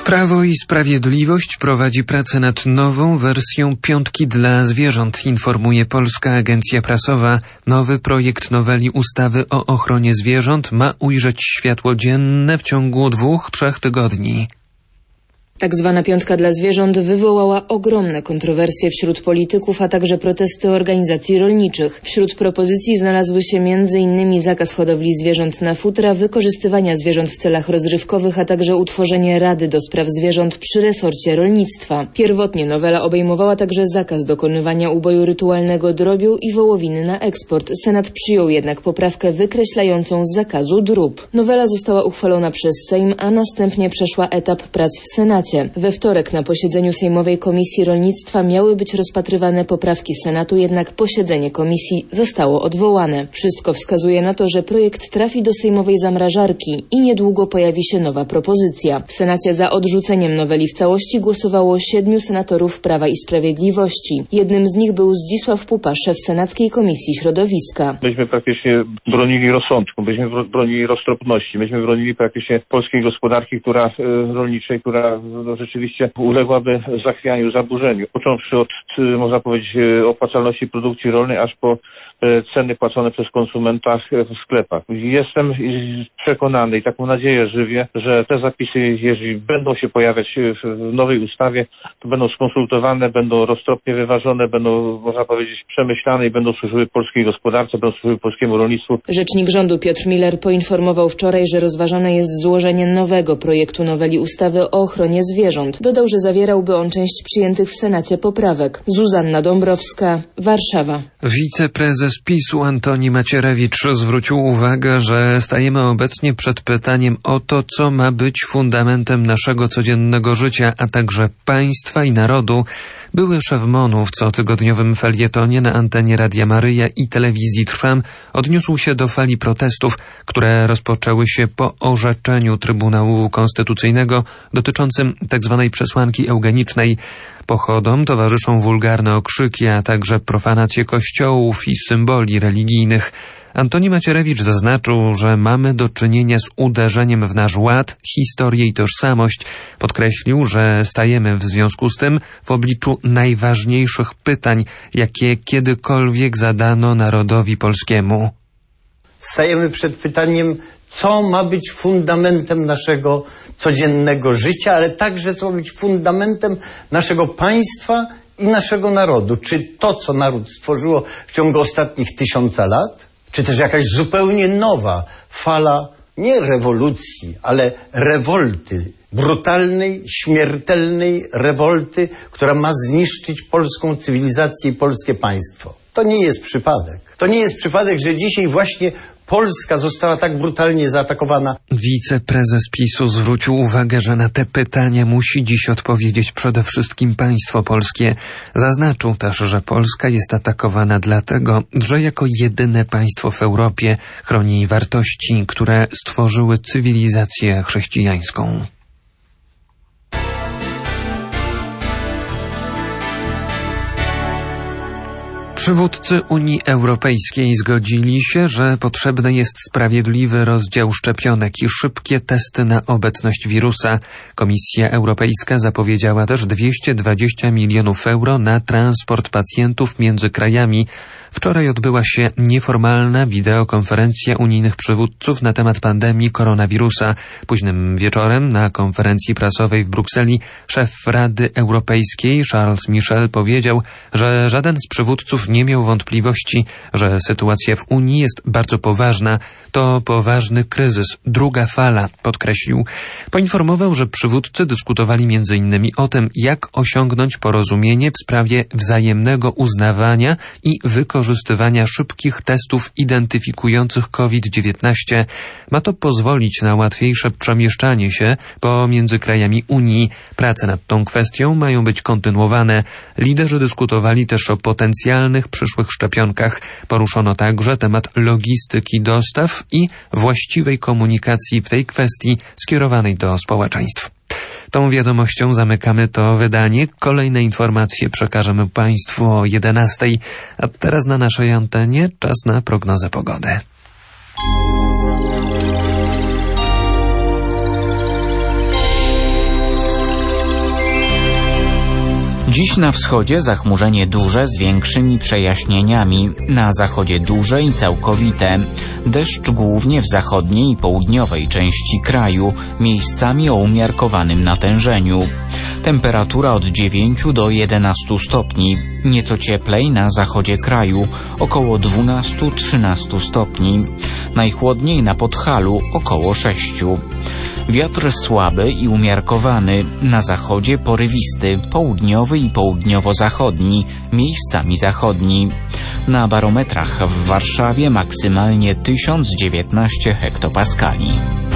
Prawo i Sprawiedliwość prowadzi pracę nad nową wersją piątki dla zwierząt, informuje Polska Agencja Prasowa. Nowy projekt noweli ustawy o ochronie zwierząt ma ujrzeć światło dzienne w ciągu 2-3 tygodni. Tak zwana piątka dla zwierząt wywołała ogromne kontrowersje wśród polityków, a także protesty organizacji rolniczych. Wśród propozycji znalazły się m.in. zakaz hodowli zwierząt na futra, wykorzystywania zwierząt w celach rozrywkowych, a także utworzenie Rady do Spraw Zwierząt przy resorcie rolnictwa. Pierwotnie nowela obejmowała także zakaz dokonywania uboju rytualnego drobiu i wołowiny na eksport. Senat przyjął jednak poprawkę wykreślającą z zakazu drób. Nowela została uchwalona przez Sejm, a następnie przeszła etap prac w Senacie. We wtorek na posiedzeniu Sejmowej Komisji Rolnictwa miały być rozpatrywane poprawki Senatu, jednak posiedzenie komisji zostało odwołane. Wszystko wskazuje na to, że projekt trafi do sejmowej zamrażarki i niedługo pojawi się nowa propozycja. W Senacie za odrzuceniem noweli w całości głosowało 7 senatorów Prawa i Sprawiedliwości. Jednym z nich był Zdzisław Pupa, szef Senackiej Komisji Środowiska. Myśmy praktycznie bronili rozsądku, myśmy bronili roztropności, myśmy bronili praktycznie polskiej gospodarki, rolniczej, która rzeczywiście uległaby zachwianiu, zaburzeniu. Począwszy od, można powiedzieć, opłacalności produkcji rolnej, aż po ceny płacone przez konsumenta w sklepach. Jestem przekonany i taką nadzieję żywię, że te zapisy, jeżeli będą się pojawiać w nowej ustawie, to będą skonsultowane, będą roztropnie wyważone, będą, można powiedzieć, przemyślane i będą służyły polskiej gospodarce, będą służyły polskiemu rolnictwu. Rzecznik rządu Piotr Miller poinformował wczoraj, że rozważane jest złożenie nowego projektu noweli ustawy o ochronie zwierząt. Dodał, że zawierałby on część przyjętych w Senacie poprawek. Zuzanna Dąbrowska, Warszawa. Wiceprezes PiS-u Antoni Macierewicz zwrócił uwagę, że stajemy obecnie przed pytaniem o to, co ma być fundamentem naszego codziennego życia, a także państwa i narodu. Były szef MON-u w cotygodniowym felietonie na antenie Radia Maryja i telewizji Trwam odniósł się do fali protestów, które rozpoczęły się po orzeczeniu Trybunału Konstytucyjnego dotyczącym tzw. przesłanki eugenicznej. Pochodom towarzyszą wulgarne okrzyki, a także profanacje kościołów i symboli religijnych. Antoni Macierewicz zaznaczył, że mamy do czynienia z uderzeniem w nasz ład, historię i tożsamość. Podkreślił, że stajemy w związku z tym w obliczu najważniejszych pytań, jakie kiedykolwiek zadano narodowi polskiemu. Stajemy przed pytaniem, co ma być fundamentem naszego codziennego życia, ale także co ma być fundamentem naszego państwa i naszego narodu. Czy to, co naród stworzyło w ciągu ostatnich 1000 lat, czy też jakaś zupełnie nowa fala, nie rewolucji, ale rewolty, brutalnej, śmiertelnej rewolty, która ma zniszczyć polską cywilizację i polskie państwo. To nie jest przypadek. To nie jest przypadek, że dzisiaj właśnie Polska została tak brutalnie zaatakowana. Wiceprezes PiS-u zwrócił uwagę, że na te pytania musi dziś odpowiedzieć przede wszystkim państwo polskie. Zaznaczył też, że Polska jest atakowana dlatego, że jako jedyne państwo w Europie chroni wartości, które stworzyły cywilizację chrześcijańską. Przywódcy Unii Europejskiej zgodzili się, że potrzebny jest sprawiedliwy rozdział szczepionek i szybkie testy na obecność wirusa. Komisja Europejska zapowiedziała też 220 milionów euro na transport pacjentów między krajami. Wczoraj odbyła się nieformalna wideokonferencja unijnych przywódców na temat pandemii koronawirusa. Późnym wieczorem na konferencji prasowej w Brukseli szef Rady Europejskiej Charles Michel powiedział, że żaden z przywódców nie miał wątpliwości, że sytuacja w Unii jest bardzo poważna. To poważny kryzys, druga fala, podkreślił. Poinformował, że przywódcy dyskutowali m.in. o tym, jak osiągnąć porozumienie w sprawie wzajemnego uznawania i wykorzystywania szybkich testów identyfikujących COVID-19. Ma to pozwolić na łatwiejsze przemieszczanie się pomiędzy krajami Unii. Prace nad tą kwestią mają być kontynuowane. Liderzy dyskutowali też o potencjalnych przyszłych szczepionkach. Poruszono także temat logistyki dostaw i właściwej komunikacji w tej kwestii skierowanej do społeczeństw. Tą wiadomością zamykamy to wydanie. Kolejne informacje przekażemy Państwu o 11:00, a teraz na naszej antenie czas na prognozę pogody. Dziś na wschodzie zachmurzenie duże z większymi przejaśnieniami, na zachodzie duże i całkowite. Deszcz głównie w zachodniej i południowej części kraju, miejscami o umiarkowanym natężeniu. Temperatura od 9 do 11 stopni, nieco cieplej na zachodzie kraju, około 12-13 stopni. Najchłodniej na Podhalu, około 6. Wiatr słaby i umiarkowany, na zachodzie porywisty, południowy i południowo-zachodni, miejscami zachodni. Na barometrach w Warszawie maksymalnie 1019 hektopaskali.